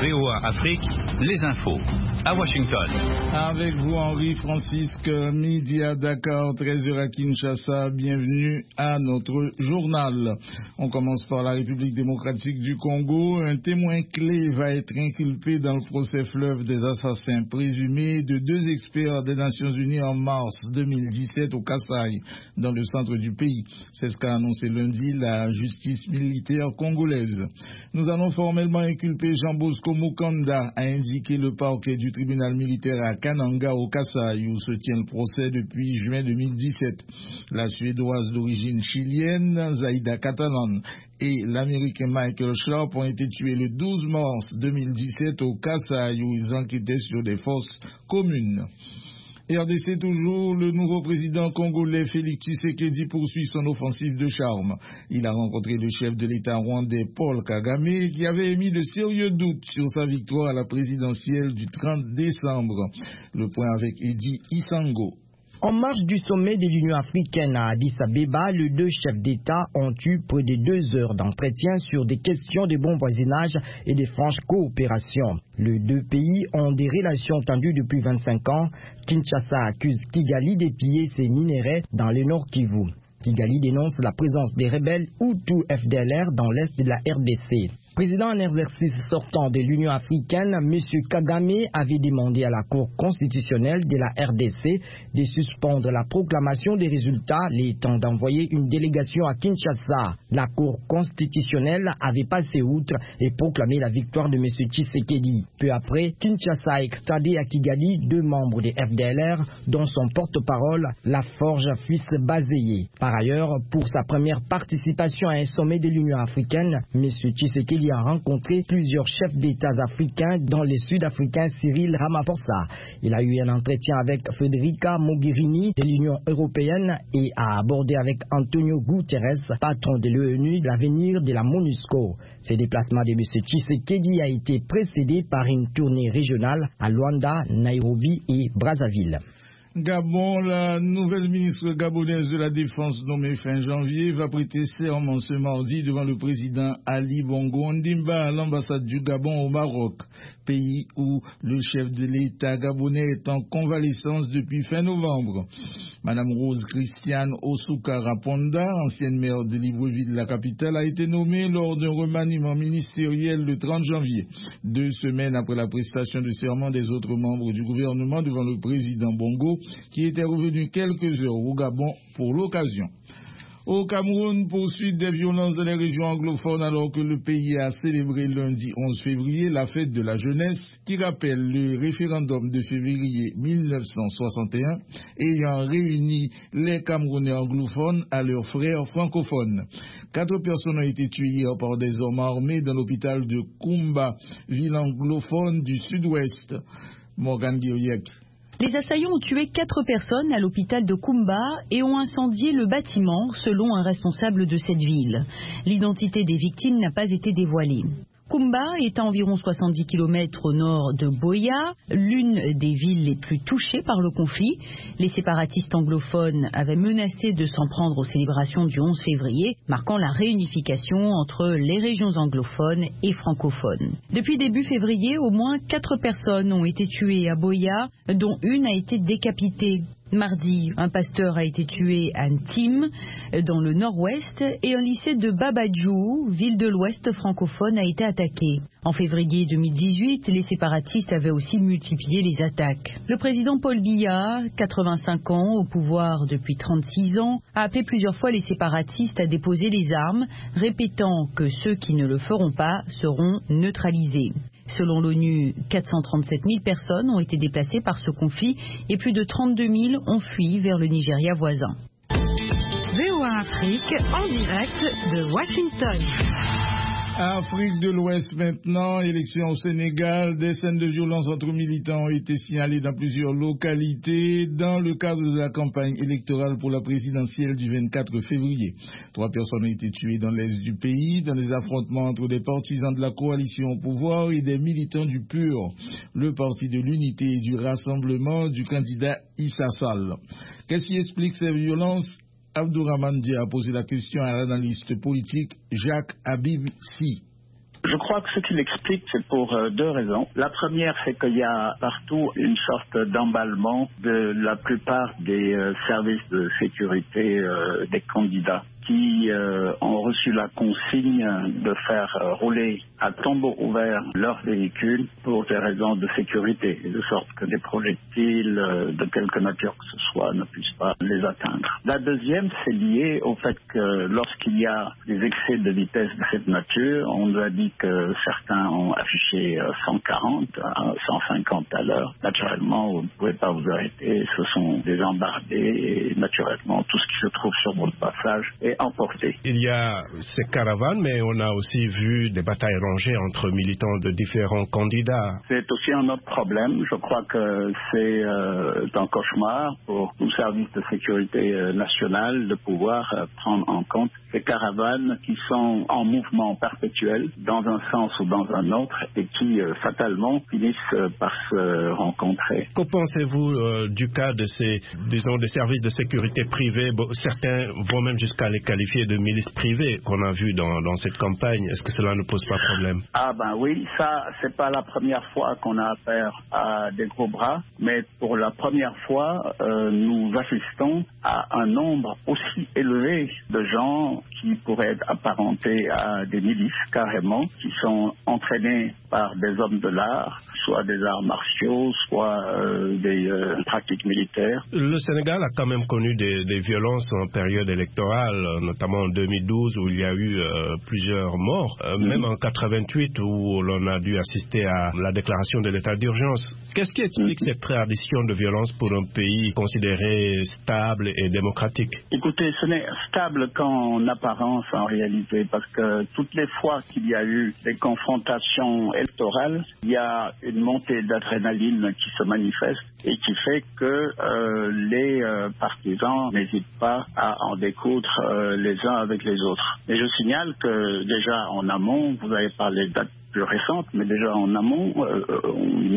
VOA Afrique, les infos. À Washington. Avec vous, Henri-Francisque, midi à Dakar, 13h à Kinshasa. Bienvenue à notre journal. On commence par la République démocratique du Congo. Un témoin clé va être inculpé dans le procès fleuve des assassins présumés de 2 experts des Nations Unies en mars 2017 au Kasaï, dans le centre du pays. C'est ce qu'a annoncé lundi la justice militaire congolaise. Nous allons formellement inculper Jean Bosco Mukanda, a indiqué le parquet du tribunal militaire à Kananga au Kasaï, où se tient le procès depuis juin 2017. La Suédoise d'origine chilienne, Zaida Catalan, et l'Américain Michael Sharp ont été tués le 12 mars 2017 au Kasaï, où ils enquêtaient sur des fosses communes. RDC toujours, le nouveau président congolais Félix Tshisekedi poursuit son offensive de charme. Il a rencontré le chef de l'État rwandais Paul Kagame, qui avait émis de sérieux doutes sur sa victoire à la présidentielle du 30 décembre. Le point avec Eddy Isango. En marge du sommet de l'Union africaine à Addis Abeba, les 2 chefs d'État ont eu près de 2 heures d'entretien sur des questions de bon voisinage et de franche coopération. Les 2 pays ont des relations tendues depuis 25 ans. Kinshasa accuse Kigali d'épier ses minéraux dans le Nord Kivu. Kigali dénonce la présence des rebelles Hutu FDLR dans l'est de la RDC. Président en exercice sortant de l'Union africaine, M. Kagame avait demandé à la Cour constitutionnelle de la RDC de suspendre la proclamation des résultats, les temps d'envoyer une délégation à Kinshasa. La Cour constitutionnelle avait passé outre et proclamé la victoire de M. Tshisekedi. Peu après, Kinshasa a extradé à Kigali 2 membres des FDLR, dont son porte-parole, la Forge Fils Bazeye. Par ailleurs, pour sa première participation à un sommet de l'Union africaine, M. Tshisekedi a rencontré plusieurs chefs d'État africains, dont le Sud-Africain Cyril Ramaphosa. Il a eu un entretien avec Federica Mogherini de l'Union européenne et a abordé avec Antonio Guterres, patron de l'ONU, l'avenir de la MONUSCO. Ce déplacement de M. Tshisekedi a été précédé par une tournée régionale à Luanda, Nairobi et Brazzaville. Gabon, la nouvelle ministre gabonaise de la Défense nommée fin janvier va prêter serment ce mardi devant le président Ali Bongo Ondimba à l'ambassade du Gabon au Maroc, pays où le chef de l'État gabonais est en convalescence depuis fin novembre. Madame Rose Christiane Osuka Raponda, ancienne maire de Libreville, la capitale, a été nommée lors d'un remaniement ministériel le 30 janvier, 2 semaines après la prestation de serment des autres membres du gouvernement devant le président Bongo, qui était revenu quelques heures au Gabon pour l'occasion. Au Cameroun, poursuite des violences dans les régions anglophones alors que le pays a célébré lundi 11 février la fête de la jeunesse qui rappelle le référendum de février 1961 ayant réuni les Camerounais anglophones à leurs frères francophones. 4 personnes ont été tuées hier par des hommes armés dans l'hôpital de Kumba, ville anglophone du sud-ouest. Morgan Guiriec. Les assaillants ont tué 4 personnes à l'hôpital de Kumba et ont incendié le bâtiment, selon un responsable de cette ville. L'identité des victimes n'a pas été dévoilée. Kumba est à environ 70 km au nord de Boya, l'une des villes les plus touchées par le conflit. Les séparatistes anglophones avaient menacé de s'en prendre aux célébrations du 11 février, marquant la réunification entre les régions anglophones et francophones. Depuis début février, au moins 4 personnes ont été tuées à Boya, dont une a été décapitée. Mardi, un pasteur a été tué à Ntim, dans le nord-ouest, et un lycée de Babadjou, ville de l'ouest francophone, a été attaqué. En février 2018, les séparatistes avaient aussi multiplié les attaques. Le président Paul Biya, 85 ans, au pouvoir depuis 36 ans, a appelé plusieurs fois les séparatistes à déposer les armes, répétant que ceux qui ne le feront pas seront neutralisés. Selon l'ONU, 437 000 personnes ont été déplacées par ce conflit et plus de 32 000 ont fui vers le Nigeria voisin. VOA Afrique en direct de Washington. Afrique de l'Ouest maintenant, élection au Sénégal, des scènes de violence entre militants ont été signalées dans plusieurs localités dans le cadre de la campagne électorale pour la présidentielle du 24 février. 3 personnes ont été tuées dans l'est du pays dans des affrontements entre des partisans de la coalition au pouvoir et des militants du PUR, le parti de l'unité et du rassemblement du candidat Issa Sall. Qu'est-ce qui explique ces violences? Abdourahmane Dia a posé la question à l'analyste politique Jacques Habib Sy. Je crois que ce qui l'explique, c'est pour deux raisons. La première, c'est qu'il y a partout une sorte d'emballement de la plupart des services de sécurité des candidats qui ont reçu la consigne de faire rouler à tombeau ouvert leurs véhicules pour des raisons de sécurité, de sorte que des projectiles de quelque nature que ce soit ne puissent pas les atteindre. La deuxième, c'est lié au fait que lorsqu'il y a des excès de vitesse de cette nature, on nous a dit que certains ont affiché 140 à 150 à l'heure. Naturellement, vous ne pouvez pas vous arrêter, ce sont des embardés et naturellement, tout ce qui se trouve sur votre passage est emporté. Il y a ces caravanes, mais on a aussi vu des batailles rangées entre militants de différents candidats. C'est aussi un autre problème. Je crois que c'est un cauchemar pour tout service de sécurité nationale de pouvoir prendre en compte ces caravanes qui sont en mouvement perpétuel dans un sens ou dans un autre et qui fatalement finissent par se rencontrer. Que pensez-vous du cas de ces, disons, des services de sécurité privés? Certains vont même jusqu'à les qualifier de milices privées qu'on a vu dans cette campagne. Est-ce que cela ne pose pas problème? Ah ben oui, ça c'est pas la première fois qu'on a affaire à des gros bras, mais pour la première fois nous assistons à un nombre aussi élevé de gens qui pourraient être apparentés à des milices carrément, qui sont entraînés par des hommes de l'art, soit des arts martiaux, soit des pratiques militaires. Le Sénégal a quand même connu des violences en période électorale, notamment en 2012 où il y a eu plusieurs morts, même en 88 où l'on a dû assister à la déclaration de l'état d'urgence. Qu'est-ce qui explique cette tradition de violence pour un pays considéré stable et démocratique? Écoutez, ce n'est stable qu'en apparence en réalité, parce que toutes les fois qu'il y a eu des confrontations électorales, il y a une montée d'adrénaline qui se manifeste et qui fait que les partisans n'hésitent pas à en découdre les uns avec les autres. Et je signale que déjà en amont, vous avez parlé de dates plus récentes, mais déjà en amont, en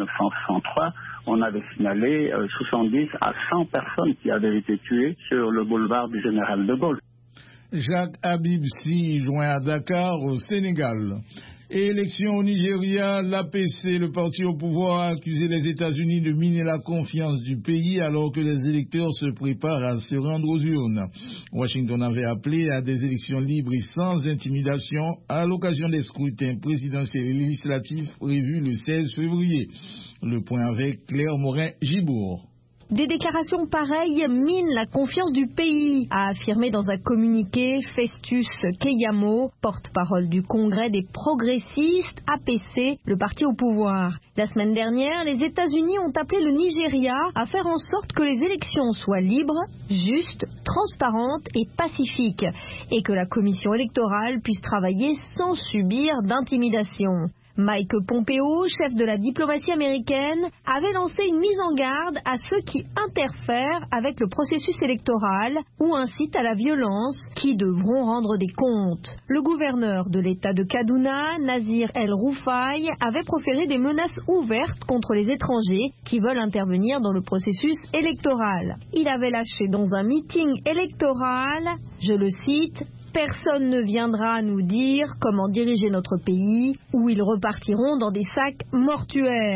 1963, on avait signalé 70 à 100 personnes qui avaient été tuées sur le boulevard du Général de Gaulle. Jacques Habib Sy joint à Dakar au Sénégal. Élection au Nigeria, l'APC, le parti au pouvoir, a accusé les États-Unis de miner la confiance du pays alors que les électeurs se préparent à se rendre aux urnes. Washington avait appelé à des élections libres et sans intimidation à l'occasion des scrutins présidentiels et législatifs prévus le 16 février. Le point avec Claire Morin-Gibourg. Des déclarations pareilles minent la confiance du pays, a affirmé dans un communiqué Festus Keyamo, porte-parole du Congrès des progressistes, APC, le parti au pouvoir. La semaine dernière, les États-Unis ont appelé le Nigeria à faire en sorte que les élections soient libres, justes, transparentes et pacifiques, et que la commission électorale puisse travailler sans subir d'intimidation. Mike Pompeo, chef de la diplomatie américaine, avait lancé une mise en garde à ceux qui interfèrent avec le processus électoral ou incitent à la violence, qui devront rendre des comptes. Le gouverneur de l'État de Kaduna, Nasir El-Rufai, avait proféré des menaces ouvertes contre les étrangers qui veulent intervenir dans le processus électoral. Il avait lâché dans un meeting électoral, je le cite, « Personne ne viendra nous dire comment diriger notre pays, ou ils repartiront dans des sacs mortuaires. »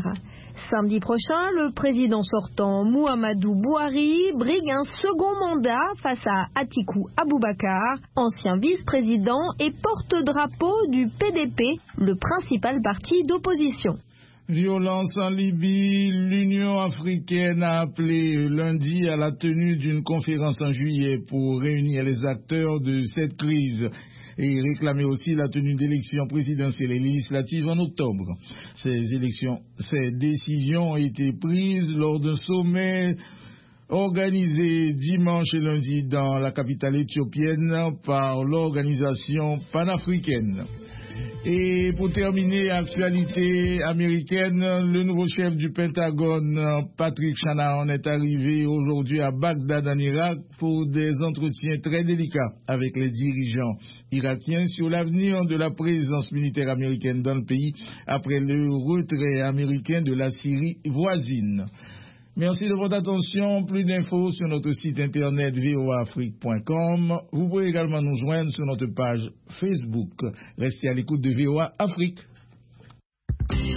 Samedi prochain, le président sortant Muhammadu Buhari brigue un second mandat face à Atiku Abubakar, ancien vice-président et porte-drapeau du PDP, le principal parti d'opposition. Violence en Libye, l'Union africaine a appelé lundi à la tenue d'une conférence en juillet pour réunir les acteurs de cette crise et réclamer aussi la tenue d'élections présidentielles et législatives en octobre. Ces décisions ont été prises lors d'un sommet organisé dimanche et lundi dans la capitale éthiopienne par l'organisation panafricaine. Et pour terminer, actualité américaine, le nouveau chef du Pentagone, Patrick Shanahan, est arrivé aujourd'hui à Bagdad en Irak pour des entretiens très délicats avec les dirigeants irakiens sur l'avenir de la présence militaire américaine dans le pays après le retrait américain de la Syrie voisine. Merci de votre attention. Plus d'infos sur notre site internet voaafrique.com. Vous pouvez également nous joindre sur notre page Facebook. Restez à l'écoute de VOA Afrique.